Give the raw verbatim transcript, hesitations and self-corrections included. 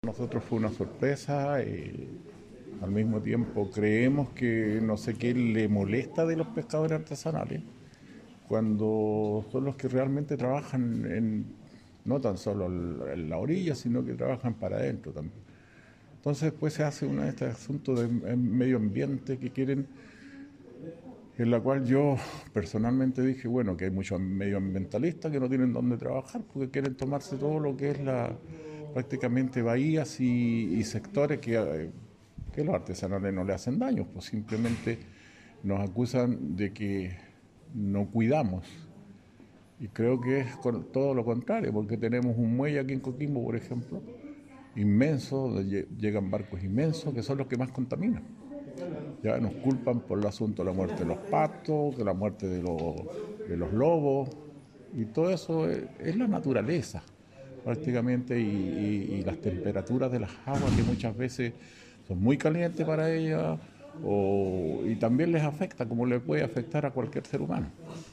Nosotros fue una sorpresa, y al mismo tiempo creemos que no sé qué le molesta de los pescadores artesanales, cuando son los que realmente trabajan en, no tan solo en la orilla, sino que trabajan para adentro también. Entonces después se hace uno de estos asuntos de medio ambiente que quieren, en la cual yo personalmente dije, bueno, que hay muchos medioambientalistas que no tienen dónde trabajar porque quieren tomarse todo lo que es la prácticamente bahías y, y sectores que, eh, que los artesanales no le hacen daño, pues simplemente nos acusan de que no cuidamos. Y creo que es todo lo contrario, porque tenemos un muelle aquí en Coquimbo, por ejemplo, inmenso, donde llegan barcos inmensos que son los que más contaminan. Ya nos culpan por el asunto de la muerte de los patos, de la muerte de los, de los lobos, y todo eso es, es la naturaleza prácticamente, y, y, y las temperaturas de las aguas que muchas veces son muy calientes para ellas, o, y también les afecta como le puede afectar a cualquier ser humano.